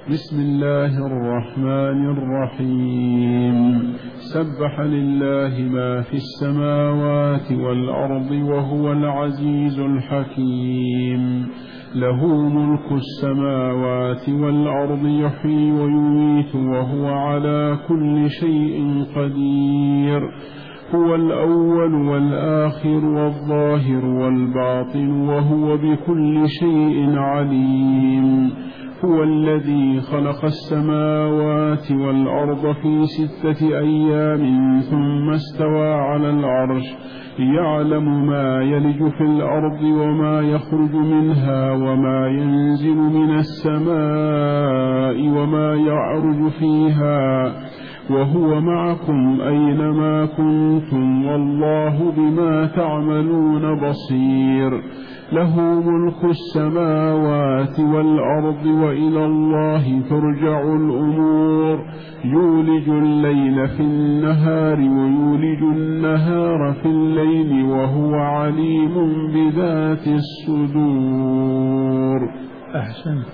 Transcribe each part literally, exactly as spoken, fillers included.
بسم الله الرحمن الرحيم. سبح لله ما في السماوات والأرض وهو العزيز الحكيم. له ملك السماوات والأرض يحيي ويميت وهو على كل شيء قدير. هو الأول والآخر والظاهر والباطن وهو بكل شيء عليم. هو الذي خلق السماوات والأرض في ستة أيام ثم استوى على العرش يعلم ما يلج في الأرض وما يخرج منها وما ينزل من السماء وما يعرج فيها وهو معكم أينما كنتم والله بما تعملون بصير. له ملك السماوات والأرض وإلى الله ترجع الأمور. يولج الليل في النهار ويولج النهار في الليل وهو عليم بذات الصدور. أحسنت.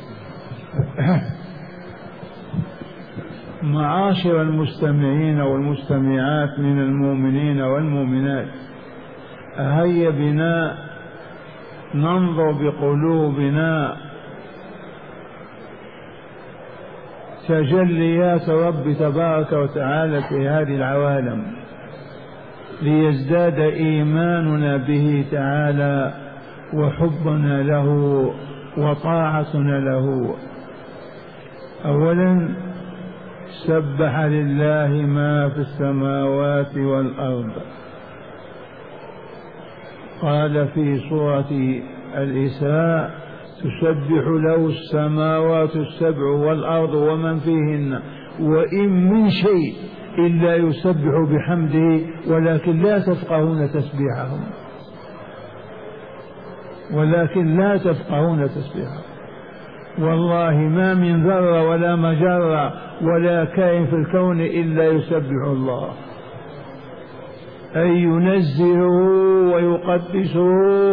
معاشر المستمعين والمستمعات من المؤمنين والمؤمنات، هيا بنا ننظر بقلوبنا تجليات رب تبارك وتعالى في هذه العوالم ليزداد إيماننا به تعالى وحبنا له وطاعتنا له. أولا، سبح لله ما في السماوات والأرض. قال في سورة الإسراء: تسبح له السماوات السبع والأرض ومن فيهن وإن من شيء إلا يسبح بحمده ولكن لا تفقهون تسبيحهم ولكن لا تفقهون تسبيحهم والله ما من ذرة ولا مجرة ولا كائن في الكون إلا يسبح الله، أي ينزهه ويقدسه،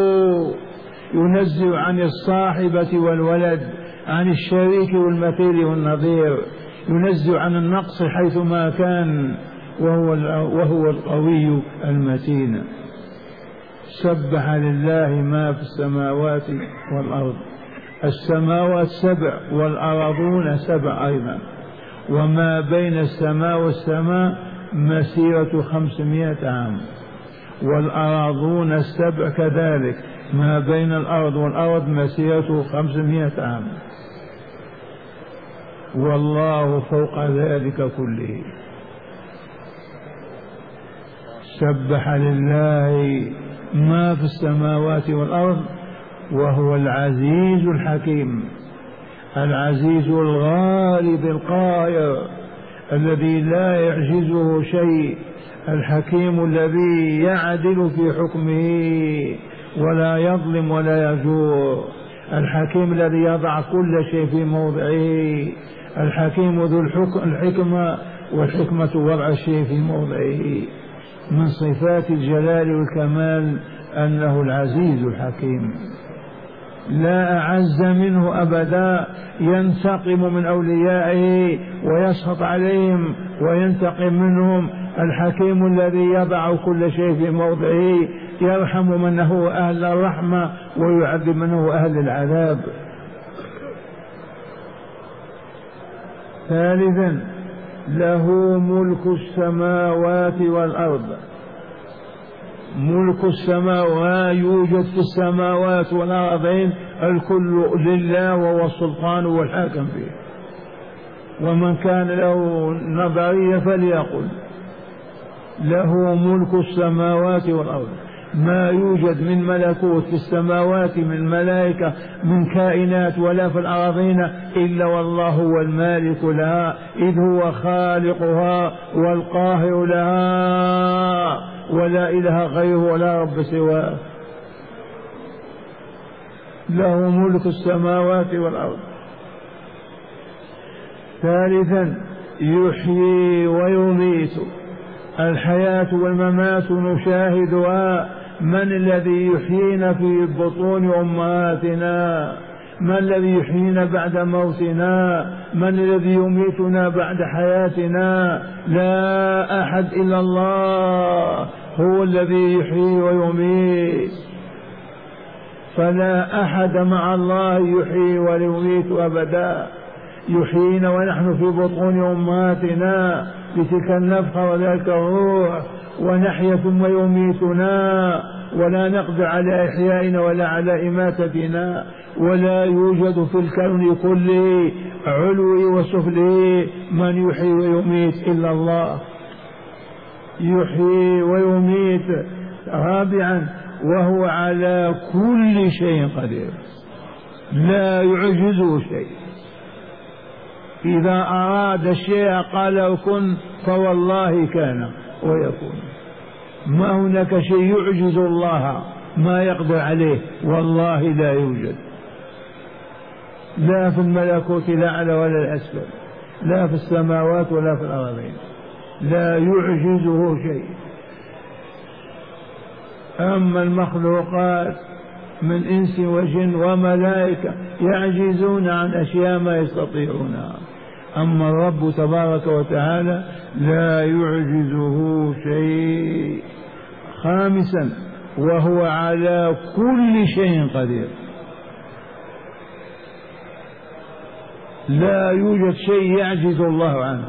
ينزه عن الصاحبة والولد، عن الشريك والمثيل والنظير، ينزه عن النقص حيثما كان، وهو, وهو القوي المتين. سبح لله ما في السماوات والأرض. السماوات سبع والأرضون سبع أيضا، وما بين السماء والسماء مسيرة خمسمائة عام، والأراضون السبع كذلك، ما بين الأرض والأرض مسيرة خمسمائة عام، والله فوق ذلك كله. سبح لله ما في السماوات والأرض وهو العزيز الحكيم، العزيز الغالب القاهر الذي لا يعجزه شيء، الحكيم الذي يعدل في حكمه ولا يظلم ولا يجور، الحكيم الذي يضع كل شيء في موضعه، الحكيم ذو الحكمة، والحكمة وضع الشيء في موضعه. من صفات الجلال والكمال أنه العزيز الحكيم، لا أعز منه أبدا، ينتقم من أوليائه ويسخط عليهم وينتقم منهم. الحكيم الذي يضع كل شيء في موضعه، يرحم من هو أهل الرحمة ويعذب من هو أهل العذاب. ثالثا، له ملك السماوات والأرض. ملك السماوات يوجد في السماوات والأرضين، الكل لله وهو السلطان والحاكم فيه. ومن كان له نظرية فليقل له ملك السماوات والأرض. ما يوجد من ملكوت في السماوات من ملائكة من كائنات ولا في الأراضين إلا والله هو المالك لها، إذ هو خالقها والقاهر لها، ولا إله غيره ولا رب سواه. له ملك السماوات والأرض. ثالثا، يحيي ويميت. الحياة والممات نشاهدها. من الذي يحيينا في بطون أمهاتنا من الذي يحيينا بعد موتنا؟ من الذي يميتنا بعد حياتنا؟ لا أحد إلا الله، هو الذي يحيي ويميت، فلا أحد مع الله يحيي ويميت أبدا. يحيينا ونحن في بطون أمهاتنا بتلك النفخة وذلك الروح، ونحيا ثم يميتنا، ولا نقدر على إحيائنا ولا على إماتتنا، ولا يوجد في الكون كله علوي وسفلي من يحيي ويميت إلا الله. يحيي ويميت. رابعا وهو على كل شيء قدير، لا يعجزه شيء. إذا أراد الشيء قال له كن فوالله كان ويكون. ما هناك شيء يعجز الله ما يقدر عليه، والله لا يوجد، لا في الملكوت الأعلى ولا الأسفل، لا في السماوات ولا في الأرضين، لا يعجزه شيء. أما المخلوقات من إنس وجن وملائكة يعجزون عن أشياء ما يستطيعونها، أما الرب تبارك وتعالى لا يعجزه شيء. خامسا وهو على كل شيء قدير، لا يوجد شيء يعجز الله عنه،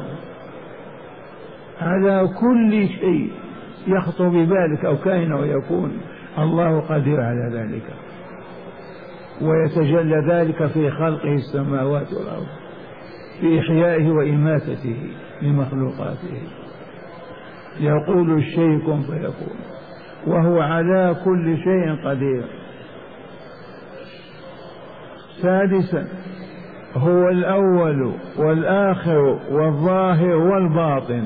على كل شيء يخطر ببالك أو كائن ويكون الله قدير على ذلك، ويتجلى ذلك في خلقه السماوات والأرض، في إحيائه وإماتته لمخلوقاته. يقول الشيء كن فيكون، وهو على كل شيء قدير. سادسا هو الأول والآخر والظاهر والباطن.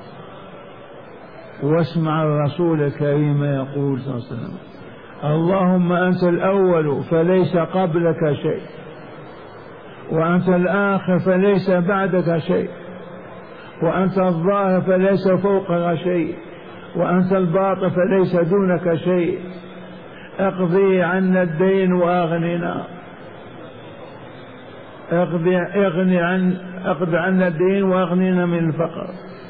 واسمع الرسول الكريم يقول صلى الله عليه وسلم: اللهم أنت الأول فليس قبلك شيء، وأنت الآخر فليس بعدك شيء، وأنت الظاهر فليس فوقك شيء، وأنت الباطن فليس دونك شيء. اقضي عنا الدين وأغننا، اقضي اغني عن اقضي عنا الدين وأغننا من الفقر.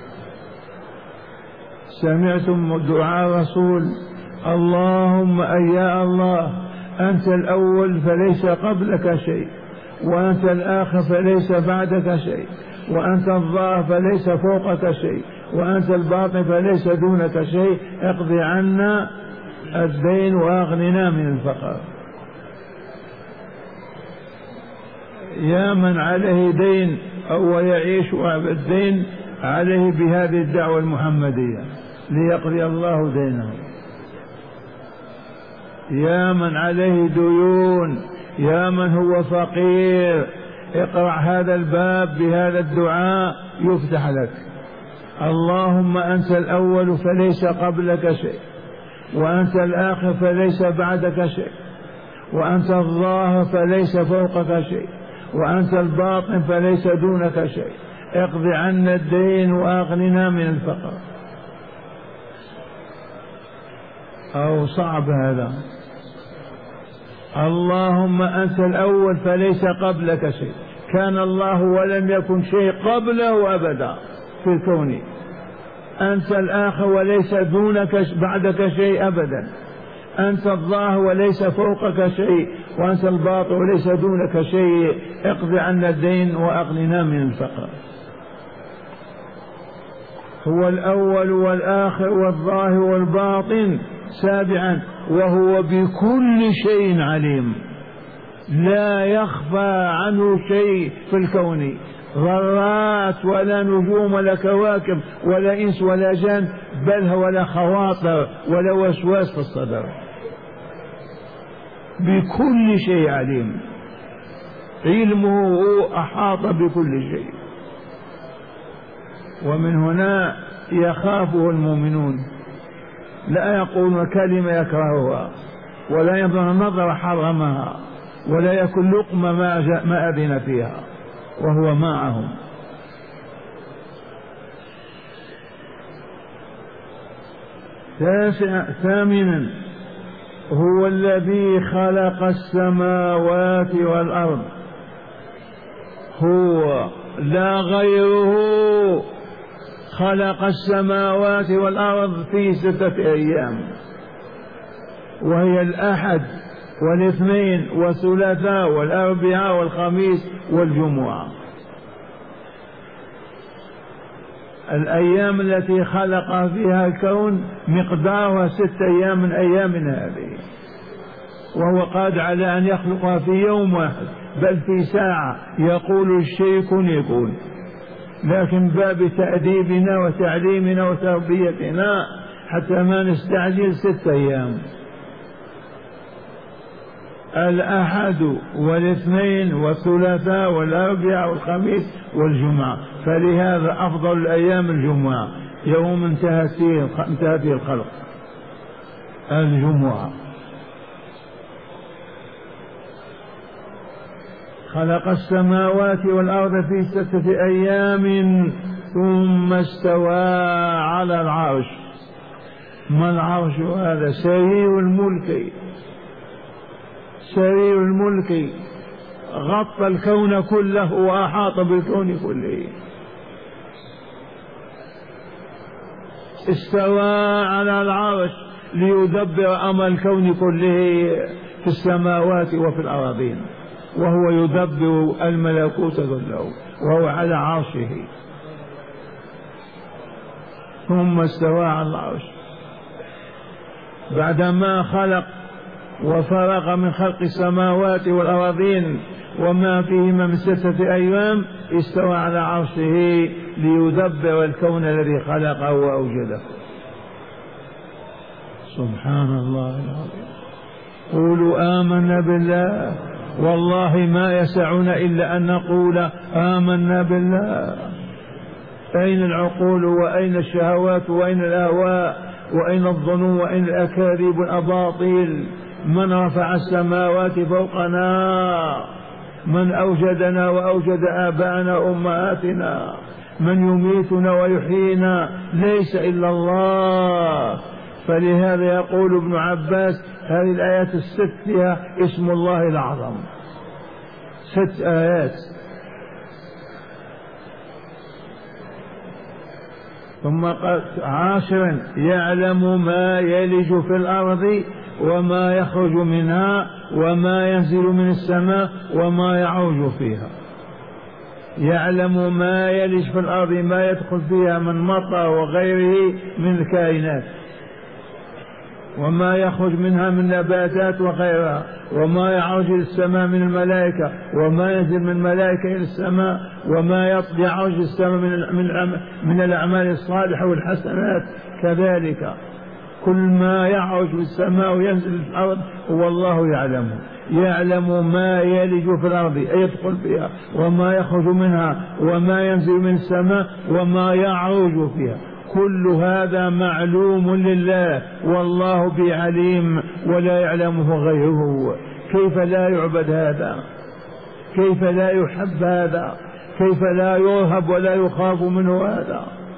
سمعتم دعاء الرسول: اللهم أي يا الله أنت الأول فليس قبلك شيء، وأنت الآخر فليس بعدك شيء، وأنت الظاهر فليس فوقك شيء، وأنت الباطن فليس دونك شيء. اقضي عنا الدين وأغننا من الفقر. يا من عليه دين أو يعيش بالدين عليه بهذه الدعوة المحمدية ليقضي الله دينه. يا من عليه ديون، يا من هو فقير، اقرأ هذا الباب بهذا الدعاء يفتح لك. اللهم أنت الأول فليس قبلك شيء، وأنت الآخر فليس بعدك شيء، وأنت الظاهر فليس فوقك شيء، وأنت الباطن فليس دونك شيء. اقض عنا الدين وأغننا من الفقر. أو صعب هذا. اللهم أنت الأول فليس قبلك شيء، كان الله ولم يكن شيء قبله أبدا في الكون. أنت الآخر وليس دونك بعدك شيء أبدا. أنت الظاهر وليس فوقك شيء، وأنت الباطن وليس دونك شيء. اقض عنا الدين وأغننا من الفقر. هو الأول والآخر والظاهر والباطن. سابعا وهو بكل شيء عليم، لا يخفى عنه شيء في الكون، ذرات ولا نجوم ولا كواكب ولا إنس ولا جن، بل ولا خواطر ولا وسواس في الصدر. بكل شيء عليم، علمه أحاط بكل شيء. ومن هنا يخافه المؤمنون، لا يقولون كلمة يكرهها، ولا ينظر نظر حرمها، ولا يأكل لقمة ما أذن فيها وهو معهم. ثامنا هو الذي خلق السماوات والأرض، هو لا غيره، خلق السماوات والأرض في ستة أيام، وهي الأحد والاثنين والثلاثاء والأربعاء والخميس والجمعة. الأيام التي خلق فيها الكون مقدارها ست أيام من أيامنا هذه، وهو قادر على أن يخلقها في يوم واحد بل في ساعة، يقول الشيء كن يكون. لكن باب تأديبنا وتعليمنا وتربيتنا حتى ما نستعجل ست أيام، الأحد والاثنين والثلاثاء والأربعاء والخميس والجمعة، فلهذا أفضل الأيام الجمعة، يوم انتهت فيه انتهى فيه الخلق، الجمعة. خلق السماوات والأرض في ستة أيام ثم استوى على العرش. ما العرش هذا؟ سرير الملك، سرير الملك غطى الكون كله وأحاط بالكون كله. استوى على العرش ليدبر أمر الكون كله في السماوات وفي الأراضين، وهو يدبر الملكوت كله وهو على عرشه. ثم استوى على العرش بعدما خلق وفرغ من خلق السماوات والأراضين وما فيهما من ستة أيام، استوى على عرشه ليدبر الكون الذي خلقه وأوجده. سبحان الله العظيم. قولوا آمنا بالله، والله ما يسعنا إلا أن نقول آمنا بالله. أين العقول وأين الشهوات وأين الأهواء وأين الظنون وأين الأكاذيب والأباطيل؟ من رفع السماوات فوقنا؟ من أوجدنا وأوجد آباءنا وأمهاتنا؟ من يميتنا ويحيينا؟ ليس إلا الله. فلهذا يقول ابن عباس هذه الآيات الست فيها اسم الله الأعظم، ست آيات. ثم قال عاشرا يعلم ما يلج في الأرض وما يخرج منها وما ينزل من السماء وما يعوج فيها. يعلم ما يلج في الأرض، ما يدخل فيها من مطر وغيره من الكائنات، وما يخرج منها من نباتات وغيرها، وما يعرج إلى السماء من الملائكة وما ينزل من الملائكة إلى السماء، وما يعرج السماء من من الأعمال الصالحة والحسنات كذلك. كل ما يعرج في السماء وينزل في الأرض هو الله يعلمه. يعلم ما يلج في الأرض أي يدخل فيها، وما يخرج منها، وما ينزل من السماء، وما يعرج فيها. كل هذا معلوم لله والله بعليم ولا يعلمه غيره. كيف لا يعبد هذا؟ كيف لا يحب هذا؟ كيف لا يرهب ولا يخاف منه هذا؟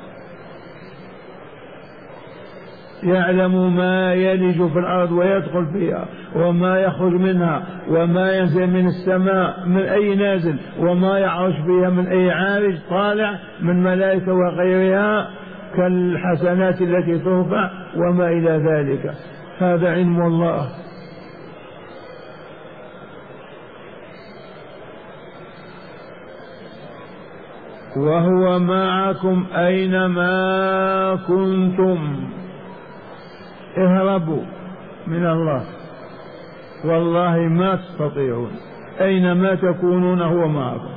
يعلم ما يلج في الأرض ويدخل فيها، وما يخرج منها، وما ينزل من السماء من أي نازل، وما يعرج فيها من أي عارج طالع من ملائكة وغيرها كالحسنات التي ترفع وما إلى ذلك. هذا علم الله. وهو معكم أينما كنتم. اهربوا من الله، والله ما تستطيعون، أينما تكونون هو معكم،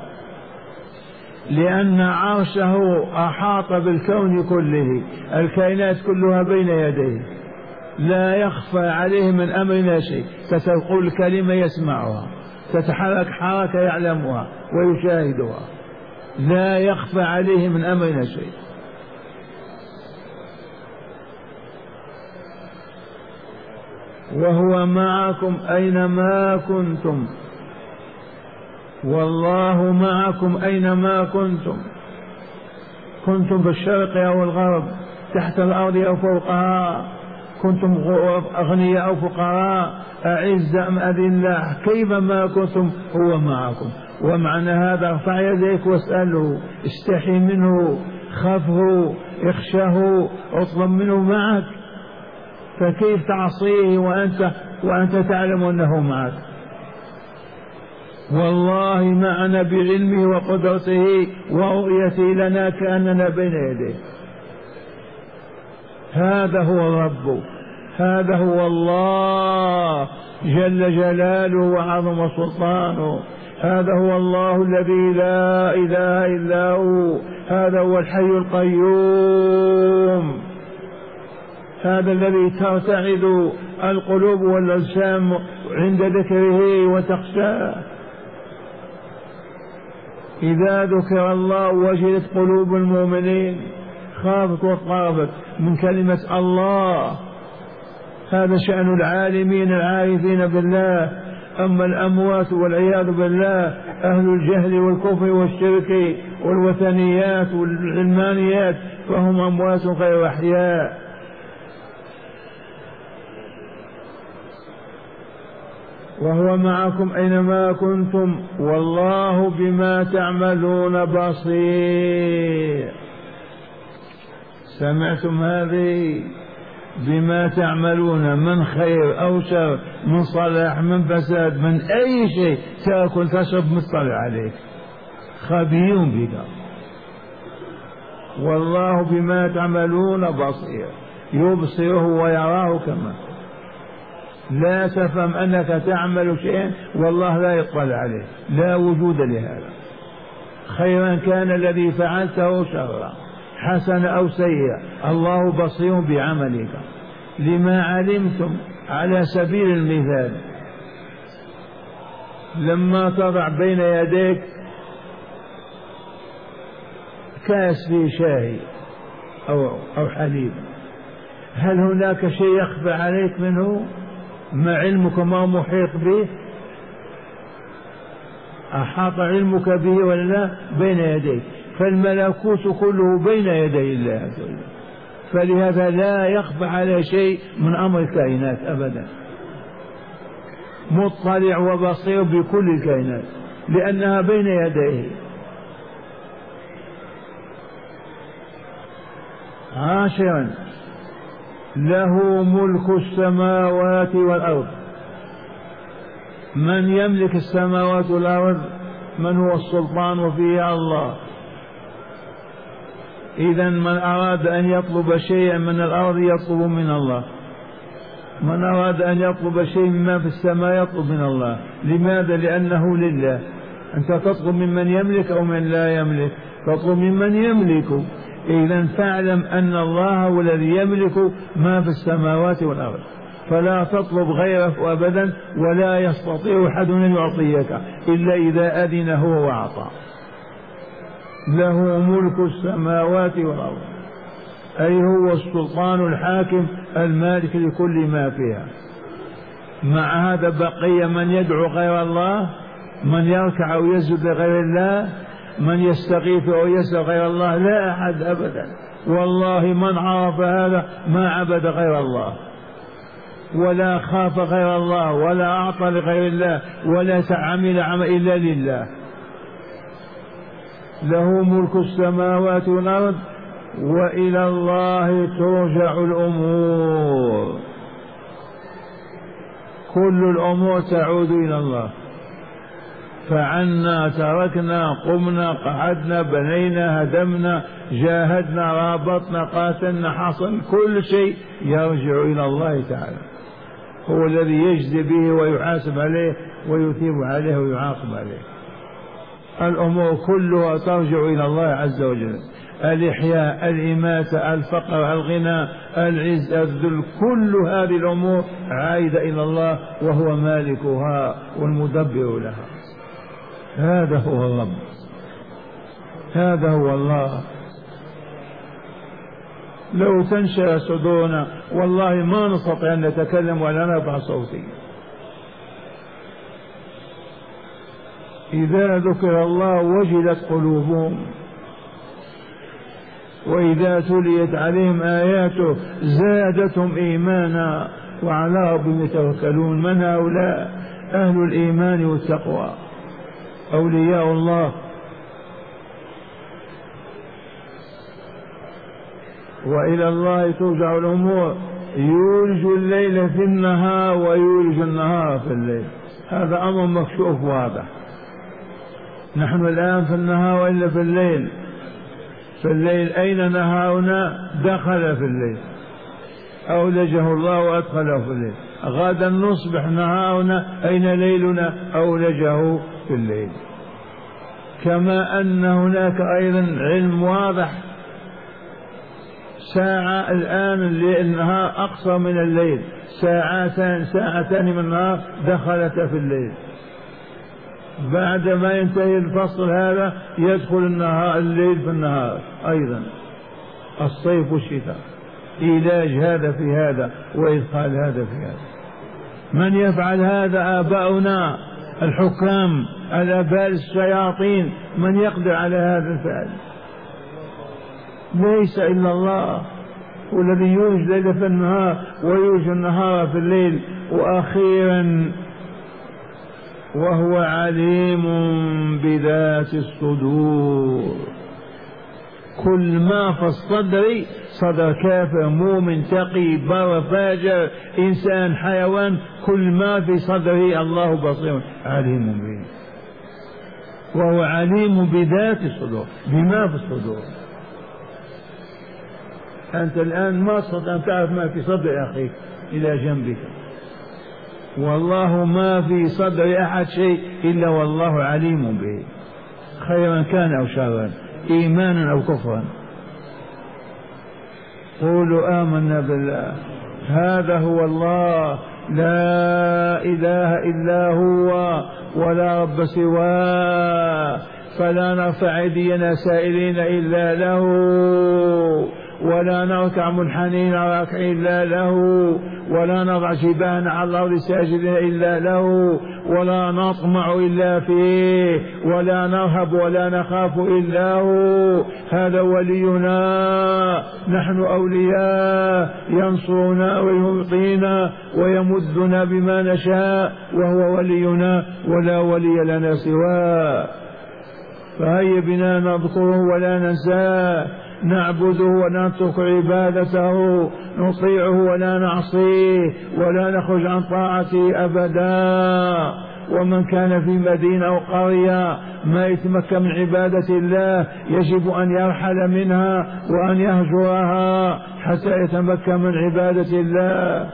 لأن عرشه أحاط بالكون كله، الكائنات كلها بين يديه، لا يخفى عليه من أمرنا شيء. تقول كلمة يسمعها، تتحرك حركة يعلمها ويشاهدها، لا يخفى عليه من أمرنا شيء. وهو معكم أينما كنتم، والله معكم أينما كنتم، كنتم في الشرق أو الغرب، تحت الأرض أو فوقها، كنتم أغنياء أو فقراء أعزة أم أذلة كيف ما كنتم هو معكم. ومعنى هذا ارفع يديك واسأله، استحي منه، خافه، اخشه، اطلب منه معك. فكيف تعصيه وأنت وأنت تعلم أنه معك؟ والله معنا بعلمه وقدرته ورؤيته لنا كأننا بين يديه. هذا هو الرب، هذا هو الله جل جلاله وعظم سلطانه. هذا هو الله الذي لا إله إلا هو، هذا هو الحي القيوم، هذا الذي ترتعد القلوب والأجسام عند ذكره وتخشاه. إذا ذكر الله وجلت قلوب المؤمنين، خافت واضطربت من كلمة الله. هذا شأن العالمين العارفين بالله. أما الأموات والعياذ بالله أهل الجهل والكفر والشرك والوثنيات والعلمانيات فهم أموات غير أحياء. وهو معكم أينما كنتم والله بما تعملون بصير. سمعتم هذه؟ بما تعملون من خير أو شر، من صلاح من فساد، من أي شيء تأكل تشرب مطلع عليك، خبير بك. والله بما تعملون بصير، يبصره ويراه كما. لا تفهم أنك تعمل شيئا والله لا يطلع عليه، لا وجود لهذا. خيرا كان الذي فعلته شرا، حسن أو سيئا، الله بصير بعملك. لما علمتم على سبيل المثال، لما تضع بين يديك كاس فيه شاي أو, أو حليب، هل هناك شيء يخفى عليك منه ما علمك ما محيط به؟ أحاط علمك به ولا بين يديك؟ فالملكوت كله بين يدي الله عز وجل، فلهذا لا يخفى على شيء من أمر الكائنات أبدا، مطلع وبصير بكل الكائنات لأنها بين يديه. عاشرا له ملك السماوات والأرض. من يملك السماوات والأرض؟ من هو السلطان وفيه الله. إذن من أراد أن يطلب شيئا من الأرض يطلب من الله، من أراد أن يطلب شيء مما في السماء يطلب من الله. لماذا؟ لأنه لله. أنت تطلب ممن يملك أو من لا يملك؟ تطلب ممن يملك. إذن فاعلم أن الله هو الذي يملك ما في السماوات والأرض، فلا تطلب غيره أبدا، ولا يستطيع أحد أن يعطيك إلا إذا أذن هو وأعطى. له ملك السماوات والأرض، أي هو السلطان الحاكم المالك لكل ما فيها. مع هذا بقي من يدعو غير الله، من يركع أو يسجد لغير الله، من يستغيث أو يسأل غير الله، لا أحد أبدا. والله من عرف هذا ما عبد غير الله، ولا خاف غير الله، ولا أعطى لغير الله، ولا عمل عمل إلا لله. له ملك السماوات والأرض وإلى الله ترجع الأمور. كل الأمور تعود إلى الله. فعنا تركنا، قمنا، قعدنا، بنينا، هدمنا، جاهدنا، رابطنا، قاتلنا، حصل، كل شيء يرجع إلى الله تعالى. هو الذي يجزي به ويحاسب عليه ويثيب عليه ويعاقب عليه. الأمور كلها ترجع إلى الله عز وجل. الإحياء، الإماتة، الفقر، الغنى، العز، الذل، كل هذه الأمور عائدة إلى الله، وهو مالكها والمدبر لها. هذا هو الرب، هذا هو الله. لو تنشأ صدورنا والله ما نستطيع أن نتكلم ولا نرفع صوتي. إذا ذكر الله وجلت قلوبهم. وإذا تليت عليهم آياته زادتهم إيمانا وعلى ربهم يتوكلون. من هؤلاء؟ أهل الإيمان والتقوى، أولياء الله. وإلى الله ترجع الأمور، يولج الليل في النهار ويولج النهار في الليل، هذا أمر مكشوف واضح. نحن الآن في النهار وإلا في الليل؟ في الليل. أين نهارنا؟ دخل في الليل، أولجه الله وأدخله في الليل. غدا نصبح نهارنا، أين ليلنا؟ أولجه في الليل. كما أن هناك أيضا علم واضح، ساعة الآن النهار أقصر من الليل، ساعتان ساعتان من النهار دخلت في الليل. بعد ما ينتهي الفصل هذا يدخل النهار الليل في النهار أيضا، الصيف والشتاء. علاج هذا في هذا وإدخال هذا في هذا. من يفعل هذا؟ آباؤنا الحكام، الآباء الشياطين. من يقدر على هذا الفعل؟ ليس إلا الله، والذي يولج الليل في النهار ويولج النهار في الليل. وأخيرا وهو عليم بذات الصدور. كل ما في الصدر، صدر كافر مؤمن تقي بر فاجر إنسان حيوان، كل ما في صدره الله بصير عليم به. وهو عليم بذات الصدور، بما في الصدور. أنت الآن ما تستطيع أن تعرف ما في صدر أخيك إلى جنبك، والله ما في صدر أحد شيء إلا والله عليم به، خيرا كان أو شرا، إيمانا أو كفرا. قولوا آمنا بالله، هذا هو الله، لا إله إلا هو ولا رب سواه، فلا نرفع أيدينا سائلين إلا له، ولا نركع منحنين راكع إلا له، ولا نضع جباهنا على الأرض ساجدين إلا له، ولا نطمع إلا فيه، ولا نرهب ولا نخاف إلا هو. هذا ولينا، نحن أولياء، ينصرنا ويعطينا ويمدنا بما نشاء، وهو ولينا ولا ولي لنا سواه. فهيا بنا نذكره ولا ننساه، نعبده ونترك عبادته، نطيعه ولا نعصيه ولا نخرج عن طاعته أبدا. ومن كان في مدينة أو قرية ما يتمكن من عبادة الله يجب أن يرحل منها وأن يهجرها حتى يتمكن من عبادة الله.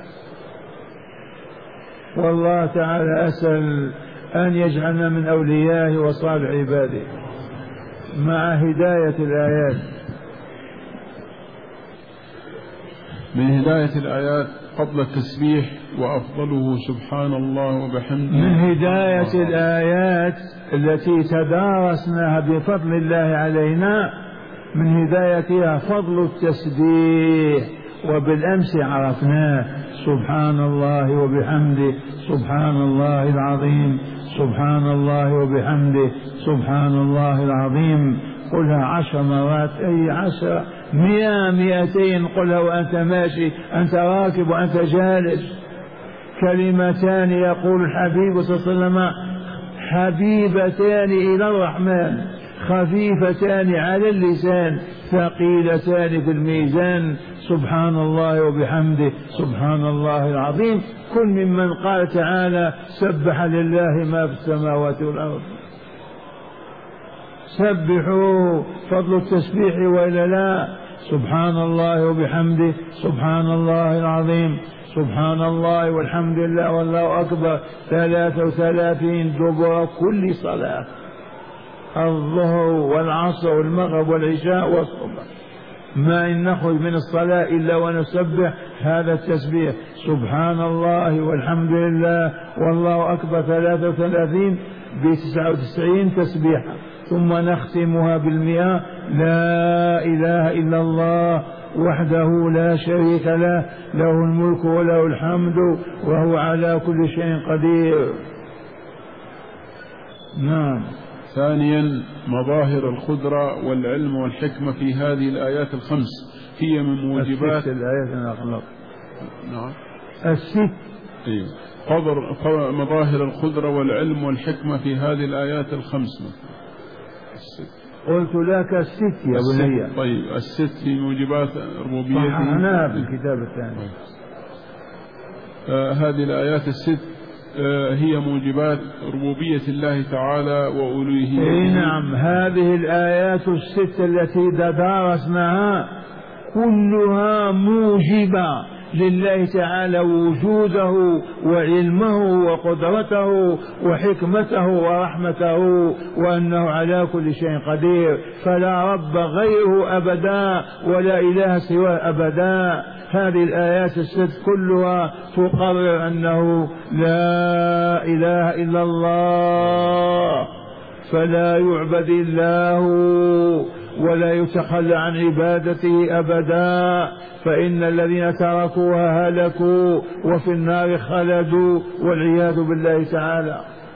والله تعالى أسأل أن يجعلنا من أوليائه وصالح عباده مع هداية الآيات. من هداية الآيات قبل التسبيح وأفضله سبحان الله وبحمده. من هداية الآيات التي تدارسناها بفضل الله علينا، من هدايتها فضل التسبيح، وبالأمس عرفناه، سبحان الله وبحمده سبحان الله العظيم، سبحان الله وبحمده سبحان الله العظيم. قلها عشر مرات، أي عشر، مئة، مئتين، قلها وأنت ماشي، أنت راكب وأنت جالس. كلمتان يقول الحبيب صلى الله عليه وسلم حبيبتان إلى الرحمن، خفيفتان على اللسان، ثقيلتان في الميزان، سبحان الله وبحمده سبحان الله العظيم. كل ممن قال تعالى سبح لله ما في السماوات والأرض. سبحوا، فضل التسبيح وإلا لا. سبحان الله وبحمده سبحان الله العظيم، سبحان الله والحمد لله والله أكبر ثلاثة وثلاثين دبر كل صلاة، الظهر والعصر والمغرب والعشاء والصبح. ما إن نخرج من الصلاة إلا ونسبح هذا التسبيح، سبحان الله والحمد لله والله أكبر ثلاثة وثلاثين بتسعة وتسعين تسبيحة، ثم نختمها بالمئة، لا إله إلا الله وحده لا شريك له، له الملك وله الحمد وهو على كل شيء قدير. نعم. ثانيا مظاهر القدرة والعلم والحكمة في هذه الآيات الخمس هي من موجبات الآيات الأخلاق. نعم الست. أيوه. قدر مظاهر القدرة والعلم والحكمة في هذه الآيات الخمس. الست. قلت لك الست يا بني. طيب الست في موجبات ربوبيته صححناها في الكتاب الثاني. آه هذه الآيات الست آه هي موجبات ربوبية الله تعالى وألوهيته. إيه نعم، هذه الآيات الست التي تدارسناها كلها موجبة لله تعالى وجوده وعلمه وقدرته وحكمته ورحمته وأنه على كل شيء قدير، فلا رب غيره أبدا ولا إله سواه أبدا. هذه الآيات الست كلها تقرر أنه لا إله إلا الله، فلا يعبد الله ولا يتخلى عن عبادته أبدا، فإن الذين تركوها هلكوا وفي النار خلدوا والعياذ بالله تعالى.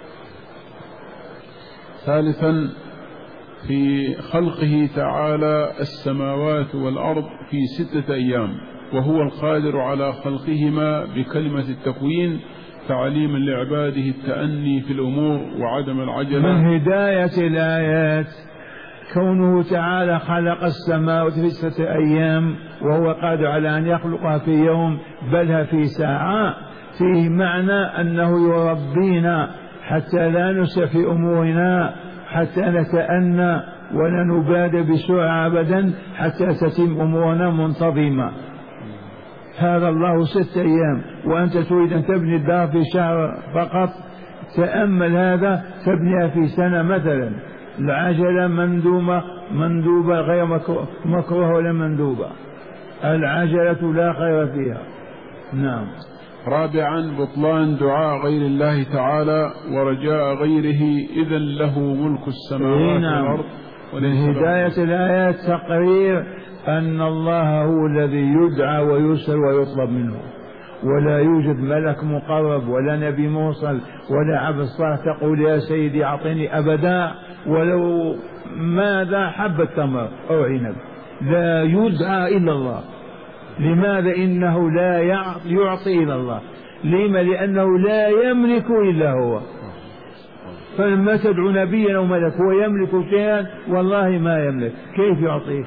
ثالثا في خلقه تعالى السماوات والأرض في ستة أيام، وهو القادر على خلقهما بكلمة التكوين تعليما لعباده التأني في الأمور وعدم العجلة. من هداية الآيات كونه تعالى خلق السماوات في ستة أيام وهو قادر على أن يخلقها في يوم بل في ساعة، فيه معنى أنه يربينا حتى لا نسى في أمورنا، حتى نتأنى ولا نبادر بسرعة أبدا حتى تتم أمورنا منتظمة. هذا الله ست أيام وأنت تريد أن تبني الدار في شهر فقط، تأمل هذا تبنيها في سنة مثلا. العجلة مندوبة مندوبة غير مكروه ولا مندوبة، العجلة لا خير فيها. نعم. رابعا بطلان دعاء غير الله تعالى ورجاء غيره، إذا له ملك السماوات نعم. والأرض. من هداية الآيات تقرير أن الله هو الذي يدعى ويسأل ويطلب منه، ولا يوجد ملك مقرب ولا نبي موصل ولا عبد صالح تقول يا سيدي أعطني أبدا، ولو ماذا حبة تمر أو عنب، لا يدعى إلا الله. لماذا؟ إنه لا يعطي إلا الله. لما؟ لأنه لا يملك إلا هو. فلما تدعو نبيا أو ملك هو يملك شيئا والله ما يملك، كيف يعطيه؟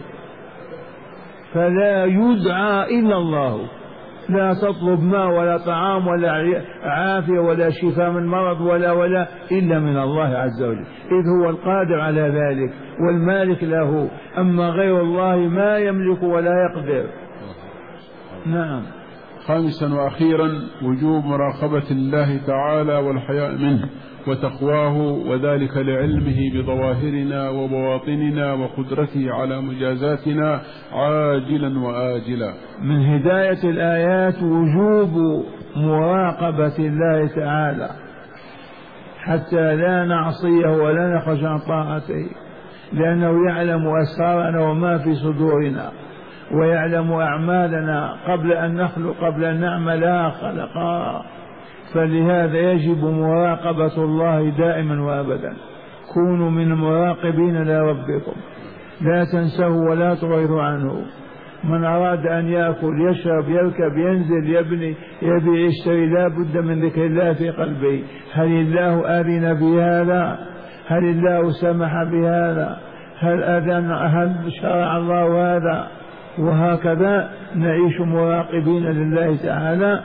فلا يدعى إلا الله. لا تطلب ماء ولا طعام ولا عافية ولا شفاء من مرض ولا ولا إلا من الله عز وجل، إذ هو القادر على ذلك والمالك له. أما غير الله ما يملك ولا يقدر. نعم. خامسا وأخيرا وجوب مراقبة الله تعالى والحياء منه وتقواه، وذلك لعلمه بظواهرنا وبواطننا وقدرته على مجازاتنا عاجلا وآجلا. من هداية الآيات وجوب مراقبة الله تعالى حتى لا نعصيه ولا نخرج عن طاعته، لأنه يعلم أسرارنا وما في صدورنا، ويعلم أعمالنا قبل أن نخلق قبل أن نعملها خلقها. فلهذا يجب مراقبة الله دائما وأبدا. كونوا من مراقبين لربكم، لا تنسوه ولا تغيروا عنه. من أراد أن يأكل يشرب يركب ينزل يبني يبيع يشتري لا بد من ذكر الله في قلبه. هل الله آذن بهذا؟ هل الله سمح بهذا؟ هل أذن؟ هل شرع الله هذا؟ وهكذا نعيش مراقبين لله تعالى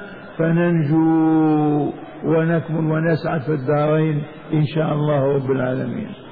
فننجو ونكمل ونسعد في الدارين إن شاء الله رب العالمين.